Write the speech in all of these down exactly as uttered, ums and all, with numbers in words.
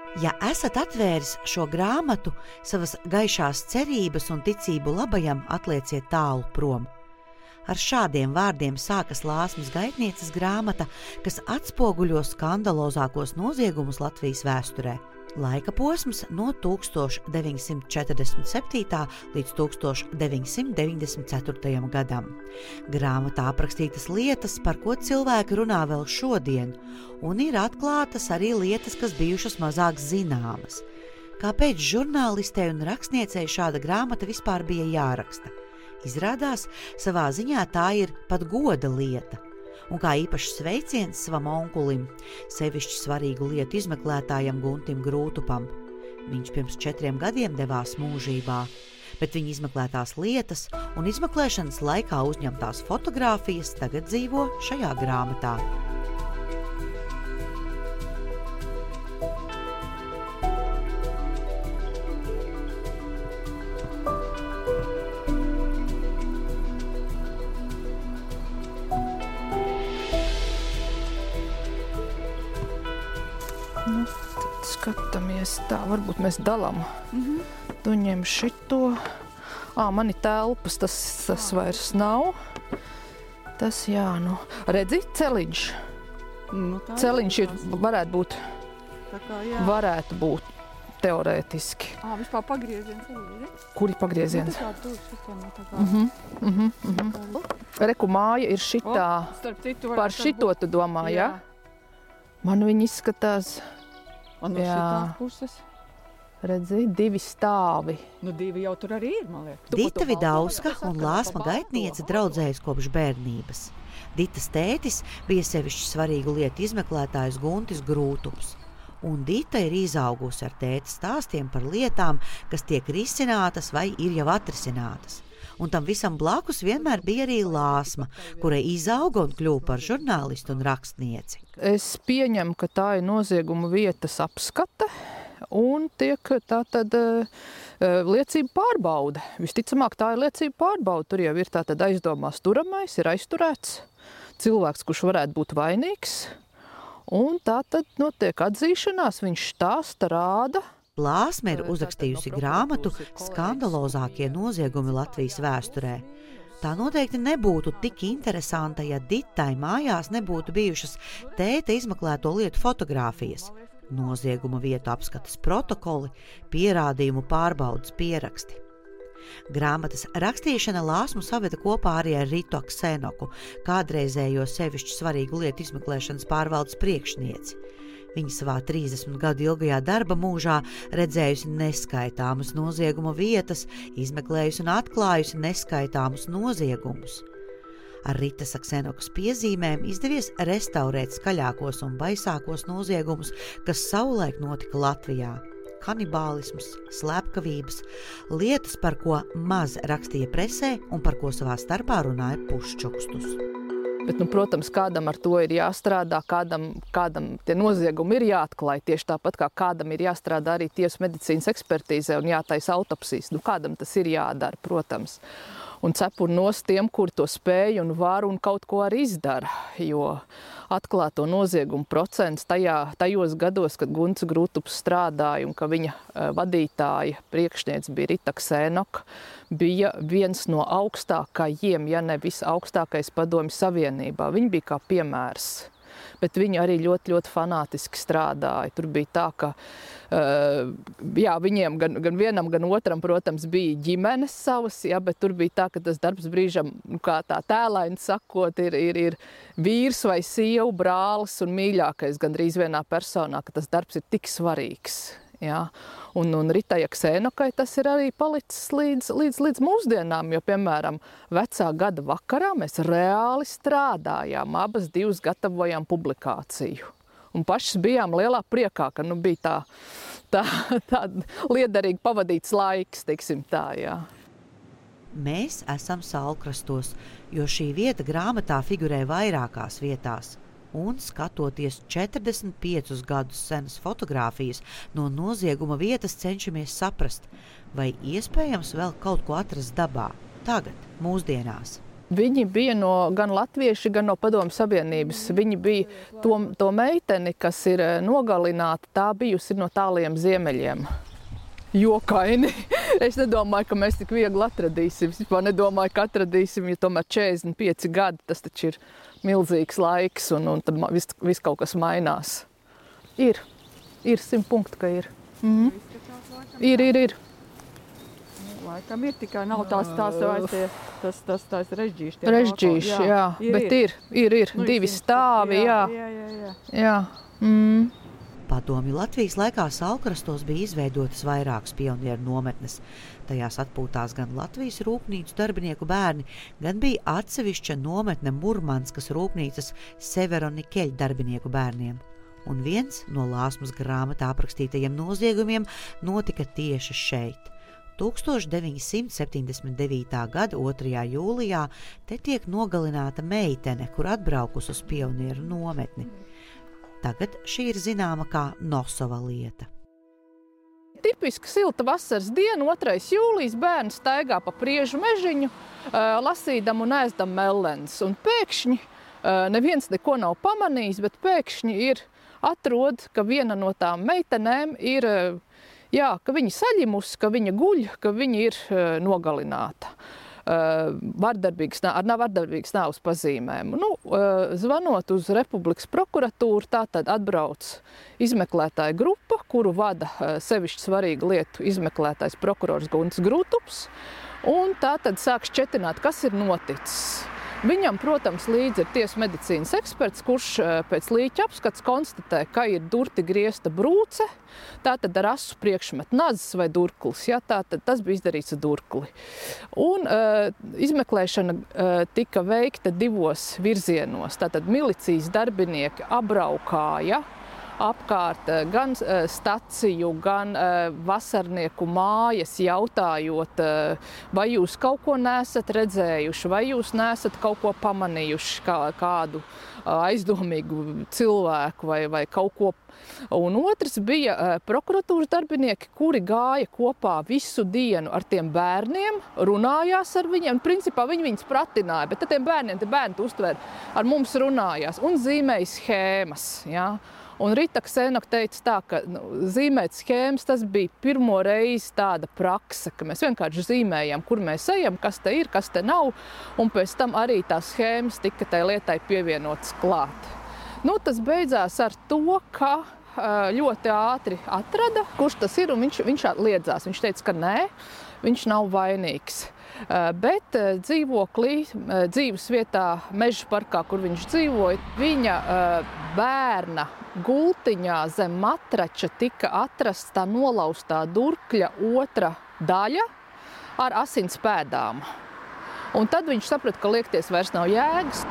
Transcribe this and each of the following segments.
Ja esat atvēris šo grāmatu, savas gaišās cerības un ticību labajam atlieciet tālu prom. Ar šādiem vārdiem sākas Lāsmas gaitnieces grāmata, kas atspoguļo skandalozākos noziegumus Latvijas vēsturē. Laika posms no tūkstoš deviņsimt četrdesmit septītā līdz tūkstoš deviņsimt deviņdesmit ceturtajam gadam. Grāmatā aprakstītas lietas, par ko cilvēki runā vēl šodien, un ir atklātas arī lietas, kas bijušas mazāk zināmas. Kāpēc žurnālistei un rakstniecei šāda grāmata vispār bija jāraksta? Izrādās, savā ziņā tā ir pat goda lieta. Un kā īpašs sveiciens savam onkulim, sevišķi svarīgu lietu izmeklētājam Guntim Grūtupam. Viņš pirms četriem gadiem devās mūžībā, bet viņa izmeklētās lietas un izmeklēšanas laikā uzņemtās fotogrāfijas tagad dzīvo šajā grāmatā. Nu, tad skatāmies tā, varbūt mēs dalām. Mm-hmm. Tu ņem šito. Ā, man ir telpas, tas, tas vairs nav. Tas, jā, nu. Redzi, celiņš. Nu, celiņš ir, varētu būt, tā kā, jā. varētu būt teorētiski. Ā, vispār pagrieziens arī, re? Kuri pagrieziens? Nu, tā kā tur, šitā, no tā kā. Mhm, mhm, mhm. Reku māja ir šitā. O, starp citu, par šito tu domā, jā? Man viņi izskatās, un no jā, šitās puses. Redzi, divi stāvi. Nu, divi jau tur arī ir, man liekas. Dita Vidauska un Lāsma gaitniece draudzējas kopš bērnības. Ditas tētis bija sevišķi svarīgu lietu izmeklētājs Guntis Grūtups. Un Dita ir izaugusi ar tēta stāstiem par lietām, kas tiek risinātas vai ir jau atrisinātas. Un tam visam blakus vienmēr bija arī Lāsma, kurai izauga un kļuva par žurnālistu un rakstnieci. Es pieņemu, ka tā ir nozieguma vietas apskate un tiek tā tad uh, liecība pārbaude. Visticamāk, tā ir liecība pārbaude. Tur jau ir tā tad aizdomās turamais, ir aizturēts cilvēks, kurš varētu būt vainīgs. Un tā tad notiek atzīšanās, viņš stāsta, rāda. Lāsma ir uzrakstījusi grāmatu Skandalozākie noziegumi Latvijas vēsturē. Tā noteikti nebūtu tik interesanta, ja Ditai mājās nebūtu bijušas tēta izmeklēto lietu fotogrāfijas, nozieguma vietu apskates protokoli, pierādījumu pārbaudas pieraksti. Grāmatas rakstīšana Lāsmu saveda kopā arī ar Ritu Aksenoku, kādreizējo sevišķi svarīgu lietu izmeklēšanas pārvaldes priekšnieci. Viņa savā trīsdesmit gadu ilgajā darba mūžā redzējusi neskaitāmas nozieguma vietas, izmeklējusi un atklājusi neskaitāmus noziegumus. Ar Ritas Aksenokas piezīmēm izdevies restaurēt skaļākos un baisākos noziegumus, kas savulaik notika Latvijā. Kanibālisms, slepkavības, lietas, par ko maz rakstīja presē un par ko savā starpā runāja pušķukstus. Bet, nu, protams, kādam ar to ir jāstrādā, kādam, kādam tie noziegumi ir jāatklāj, tieši tāpat kā kādam ir jāstrādā arī tiesu medicīnas ekspertīzē un jātaisa autopsijas. Nu, kādam tas ir jādara, protams. Un cepur nost tiem, kur to spēj un var un kaut ko arī izdara, jo atklāto noziegumu procents tajā, tajos gados, kad Gunts Grūtups strādāja un ka viņa vadītāja priekšniece bija Rita Aksenoka, bija viens no augstākajiem, ja ne visaugstākais padomju savienībā. Viņi bija kā piemērs, bet viņi arī ļoti, ļoti fanātiski strādāja. Tur bija tā, ka uh, jā, viņiem gan, gan vienam, gan otram, protams, bija ģimenes savas, jā, bet tur bija tā, ka tas darbs brīžam, nu, kā tā tēlaini sakot, ir, ir, ir vīrs vai sieva, brālis un mīļākais gandrīz vienā personā, ka tas darbs ir tik svarīgs. Jā. Un, un Ritai Aksenokai tas ir arī palicis līdz, līdz, līdz mūsdienām, jo, piemēram, vecā gada vakarā mēs reāli strādājām, abas divas gatavojām publikāciju. Un pašas bijām lielā priekā, ka nu, bija tā, tā, tā liederīgi pavadīts laiks, teiksim tā, jā. Mēs esam Saulkrastos, jo šī vieta grāmatā figurē vairākās vietās. Un, skatoties četrdesmit piecus gadus senas fotogrāfijas no nozieguma vietas, cenšamies saprast, vai iespējams vēl kaut ko atrast dabā, tagad, mūsdienās. Viņi bija no, gan latvieši, gan no Padomju Savienības. Viņi bija to, to meiteni, kas ir nogalināta, tā bijusi no tāliem ziemeļiem. Jokaini. Es nedomāju, ka mēs tik viegli atradīsim. Es vispār nedomāju, ka atradīsim, jo tomēr četrdesmit pieci gadi, tas taču ir milzīgs laiks, un, un tad viss vis kaut kas mainās. Ir. Ir simt punkti, ka ir. Mm. Ir, ir, ir. Laikam ir, tikai nav tās tās vairs tas, tas, tās režģīši. Režģīši, jā, jā. Ir, bet ir, ir, ir. Nu, divi stāvi, jā. Jā, jā, jā. jā. Mm. Padomju Latvijas laikā Salkrastos bija izveidotas vairākas pionieru nometnes. Tajās atpūtās gan Latvijas rūpnīcu darbinieku bērni, gan bija atsevišķa nometne Murmanskas rūpnīcas Severonikeļu darbinieku bērniem. Un viens no Lāsmas grāmatā aprakstītajiem noziegumiem notika tieši šeit. tūkstoš deviņi simti septiņdesmit devītā gada otrajā jūlijā te tiek nogalināta meitene, kur atbraukus uz pionieru nometni. Tagad šī ir zināma kā Nosova lieta. Tipiska silta vasaras diena, otrais jūlijas, bērns staigā pa priežu mežiņu, lasīdam un ēsdam mellenes. Un pēkšņi, neviens neko nav pamanījis, bet pēkšņi ir atrod, ka viena no tām meitenēm ir, jā, ka viņa saļimusi, ka viņa guļ, ka viņa ir nogalināta. Vardarbīgas, ar vardarbīgas nāves pazīmēm. Nu, zvanot uz Republikas prokuratūru, tātad atbrauc izmeklētāja grupa, kuru vada sevišķi svarīgu lietu izmeklētājs prokurors Gunts Grūtups, un tātad sāk šķetināt, kas ir noticis. Viņam, protams, līdzi ir tiesas medicīnas eksperts, kurš pēc līķa apskats konstatē, ka ir durti griezta brūce, tātad ar asu priekšmetu nazis vai durklis, ja, tātad tas bija izdarīts ar durkli. Un uh, izmeklēšana uh, tika veikta divos virzienos, tātad milicijas darbinieki apbraukāja apkārt gan staciju, gan vasarnieku mājas, jautājot, vai jūs kaut ko nesat redzējuši, vai jūs nesat kaut ko pamanījuši, kā, kādu aizdomīgu cilvēku vai, vai kaut ko. Un otrs bija prokuratūras darbinieki, kuri gāja kopā visu dienu ar tiem bērniem, runājās ar viņiem. Principā viņi viņus pratināja, bet tad tiem bērniem, tie bērni uztver, ar mums runājās un zīmēja schēmas. Ja? Un Rita Ksenok teica tā, ka nu, zīmēt schēmas, tas bija pirmo reizi tāda prakse, ka mēs vienkārši zīmējam, kur mēs ejam, kas te ir, kas te nav, un pēc tam arī tās schēmas tika tai lietai pievienotas klāt. Nu, tas beidzās ar to, ka ļoti ātri atrada, kurš tas ir, un viņš, viņš liedzās. Viņš teica, ka nē, viņš nav vainīgs. Bet dzīvoklī, dzīves vietā, meža parkā, kur viņš dzīvoja, viņa bērna gultiņā zem matrača tika atrasta nolaustā durkļa otra daļa ar asins pēdām. Un tad viņš saprata, ka liekties vairs nav jēgas.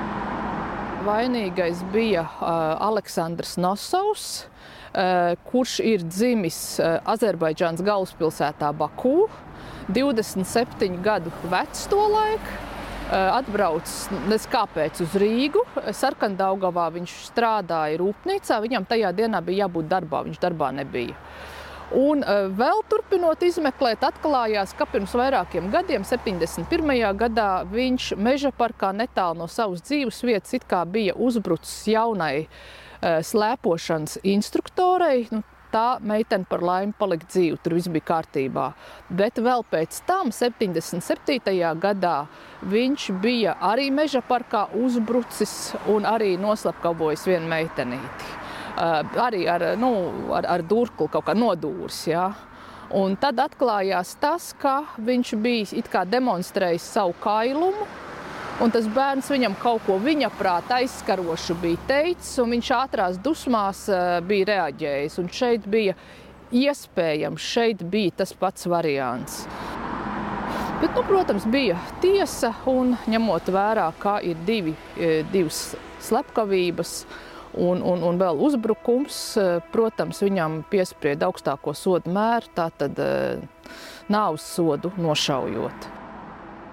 Vainīgais bija uh, Aleksandrs Nosovs, uh, kurš ir dzimis uh, Azerbaidžānas galvaspilsētā Bakū, divdesmit septiņu gadu vecs to laiku. Atbrauc, nes kāpēc, uz Rīgu. Sarkandaugavā viņš strādāja rūpnīcā, viņam tajā dienā bija jābūt darbā, viņš darbā nebija. Un vēl turpinot izmeklēt, atklājās, ka pirms vairākiem gadiem, septiņdesmit pirmajā gadā, viņš meža parkā netālu no savas dzīves vietas it kā bija uzbrucis jaunai slēpošanas instruktorei. Nu, tā meitene par laimi palika dzīva, tur viss bija kārtībā. Bet vēl pēc tam, septiņdesmit septītajā gadā, viņš bija arī meža parkā uzbrucis un arī noslepkavojis vienu meitenīti. Uh, arī ar, nu, ar, ar durkli kaut kā nodūris, jā. Un tad atklājās tas, ka viņš bija it kā demonstrējis savu kailumu, un tas bērns viņam kaut ko viņa prāta aizskarošu bija teicis, un viņš ātrās dusmās bija reaģējis. Un šeit bija iespējams, šeit bija tas pats variants. Bet, nu, protams, bija tiesa, un ņemot vērā, kā ir divi, divas slepkavības un, un, un vēl uzbrukums, protams, viņam piesprieda augstāko sodu mēru, tātad nāves sodu nošaujot.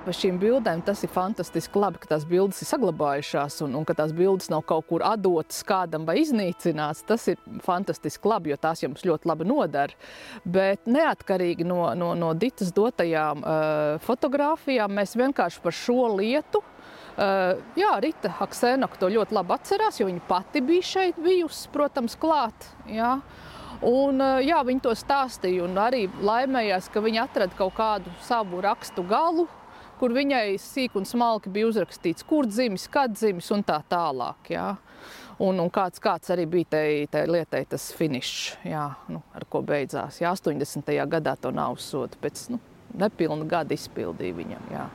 par šīm bildēm tas ir fantastiski labi, ka tās bildes ir saglabājušās un, un ka tās bildes nav kaut kur atdotas kādam vai iznīcināts. Tas ir fantastiski labi, jo tās jums ļoti labi nodara. Bet neatkarīgi no, no, no Ditas dotajām uh, fotogrāfijām, mēs vienkārši par šo lietu, uh, jā, Rita Haksēnoka to ļoti labi atcerās, jo viņa pati bija šeit bijusi, protams, klāt, jā. Un, jā, viņi to stāstīja un arī laimējās, ka viņi atrada kaut kādu savu rakstu galu, kur viņai sīk un smalki bija uzrakstīts, kur dzimis, kad dzimis un tā tālāk. Jā. Un, un kāds, kāds arī bija tai, tai lietai tas finišs, jā, nu, ar ko beidzās. Jā, astoņdesmitajā gadā to nāves sodu pēc nu, nepilna gada izpildīja viņam. Jā.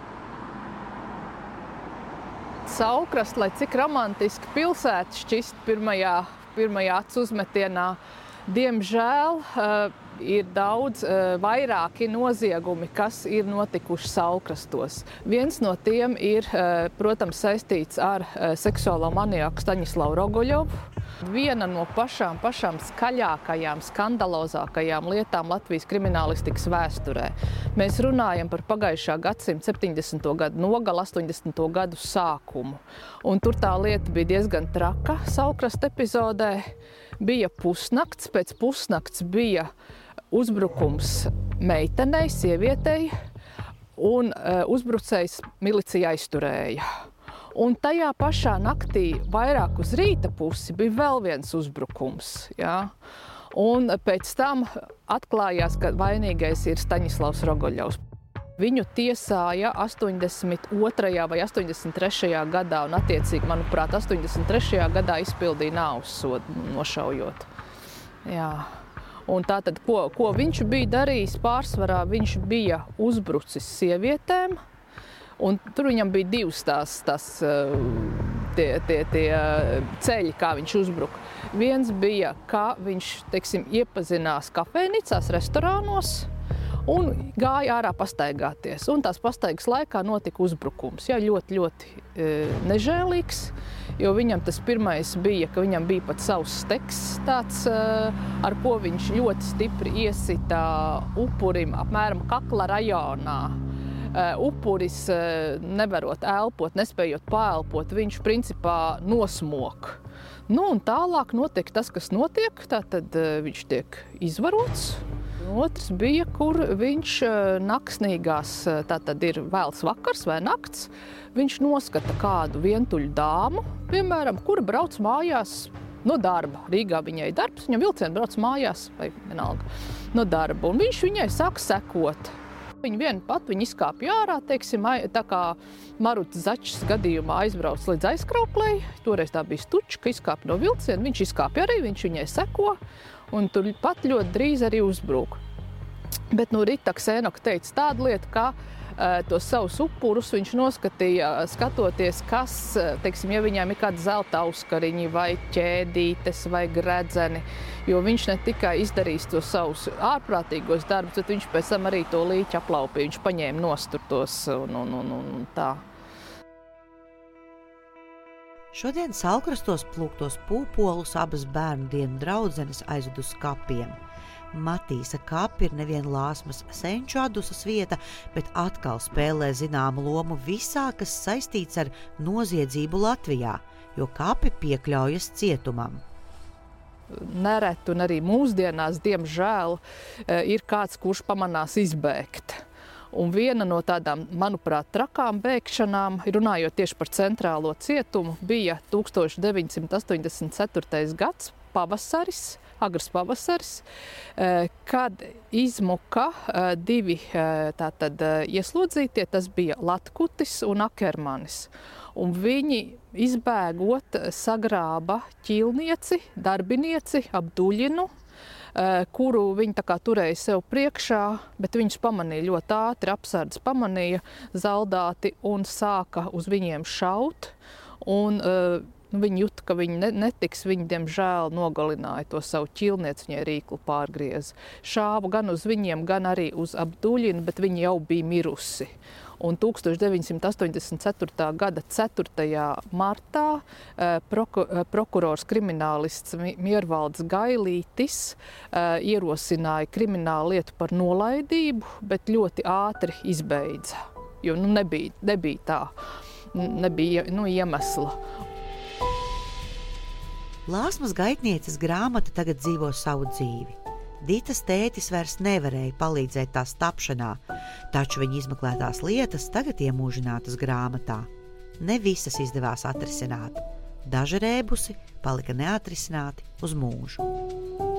Saukrast, lai cik romantiski pilsēta šķist pirmajā, pirmajā acu uzmetienā, diemžēl uh, ir daudz uh, vairāki noziegumi, kas ir notikuši Saukrastos. Viens no tiem ir, uh, protams, saistīts ar uh, seksuālo maniaku Staņislavu Rogoļovu. Viena no pašām, pašām skaļākajām, skandalozākajām lietām Latvijas kriminālistikas vēsturē. Mēs runājam par pagājušā gadsimta septiņdesmito gadu nogali, astoņdesmito gadu sākumu. Un tur tā lieta bija diezgan traka Saukrasta epizodē. Bija pusnakts, pēc pusnakts bija uzbrukums meitenei, sievietei, un uh, uzbrucējs milicija aizturēja. Un tajā pašā naktī, vairāk uz rīta pusi, bija vēl viens uzbrukums. Jā. Un pēc tam atklājās, ka vainīgais ir Staņislavs Rogoļovs. Viņu tiesāja astoņdesmit otrajā vai astoņdesmit trešajā gadā, un attiecīgi, manuprāt, astoņdesmit trešajā gadā izpildīja nāves sodu, nošaujot. Jā. Un tātad, ko, ko viņš bija darījis pārsvarā, viņš bija uzbrucis sievietēm, un tur viņam bija divas tās, tās tie, tie, tie ceļi, kā viņš uzbruka. Viens bija, kā viņš, teiksim, iepazinās kafejnīcās, restorānos, un gāja ārā pastaigāties. Un tās pastaigas laikā notika uzbrukums. Jā, ļoti, ļoti e, nežēlīgs, jo viņam tas pirmais bija, ka viņam bija pat savs steks tāds, e, ar ko viņš ļoti stipri iesita upurim apmēram kakla rajonā. E, upuris, e, nevarot elpot, nespējot paelpot, viņš principā nosmok. Nu, un tālāk notiek tas, kas notiek, tātad e, viņš tiek izvarots. Otrs bija, kur viņš naksnīgās, tātad ir vēls vakars vai nakts, viņš noskata kādu vientuļu dāmu, piemēram, kura brauc mājās no darba. Rīgā viņai darbs, viņam vilcieni brauc mājās, vai vienalga, no darba, un viņš viņai sāk sekot. Viņa vien pat, viņa izkāpja ārā, teiksim, tā kā Maruts Začs gadījumā aizbrauc līdz aizkrauklei, toreiz tā bija Stučka, izkāpja no vilciena, viņš izkāpja arī, viņš viņai seko, un tur pat ļoti drīz arī uzbrūk. Bet nu, Rita Haksēnoka teica tādu lietu, ka uh, tos savus upurus viņš noskatīja, skatoties, kas, teiksim, ja viņām ir kādi zelta auskariņi vai ķēdītes vai gredzeni, jo viņš ne tikai izdarīs tos savus ārprātīgos darbus, bet viņš pēc tam arī to līķi aplaupīja, viņš paņēma nosturtos un, un, un, un tā. Šodien Saukrastos plūktos pūpolus abas bērnu dienu draudzenes aizved uz kapiem. Matīsa kapi ir nevien Lāsmas senču adusas vieta, bet atkal spēlē zināmu lomu visā, kas saistīts ar noziedzību Latvijā, jo kapi piekļaujas cietumam. Nereti un arī mūsdienās, diemžēl, ir kāds, kurš pamanās izbēgt. Un viena no tādām, manuprāt, trakām bēgšanām, runājot tieši par centrālo cietumu, bija tuksstoš deviņsimt astoņdesmit ceturtais gads, pavasaris, agrs pavasaris, kad izmuka divi tātad ieslodzītie, tas bija Latkutis un Akermanis. Un viņi izbēgot sagrāba ķīlnieci, darbinieci Abduļinu, kuru viņi tā kā turēja sev priekšā, bet viņus pamanīja ļoti ātri, apsardz pamanīja zaldāti un sāka uz viņiem šaut. Un, nu, viņi jūt, ka viņi netiks, viņi, diemžēl, nogalināja to savu ķīlnieci, viņai rīklu pārgriez. Šāva gan uz viņiem, gan arī uz Abduļinu, bet viņi jau bija mirusi. Un tuksstoš deviņsimt astoņdesmit ceturtā gada ceturtajā martā prokurors kriminālists Miervalds Gailītis ierosināja kriminālu lietu par nolaidību, bet ļoti ātri izbeidza. jo nu, nebija, nebija tā, nebija nu, iemesla. Lāsmas gaitnieces grāmata tagad dzīvo savu dzīvi. Ditas tētis vairs nevarēja palīdzēt tās tapšanā, taču viņa izmeklētās lietas tagad iemūžinātas grāmatā. Ne visas izdevās atrisināt. Daži rēbusi palika neatrisināti uz mūžu.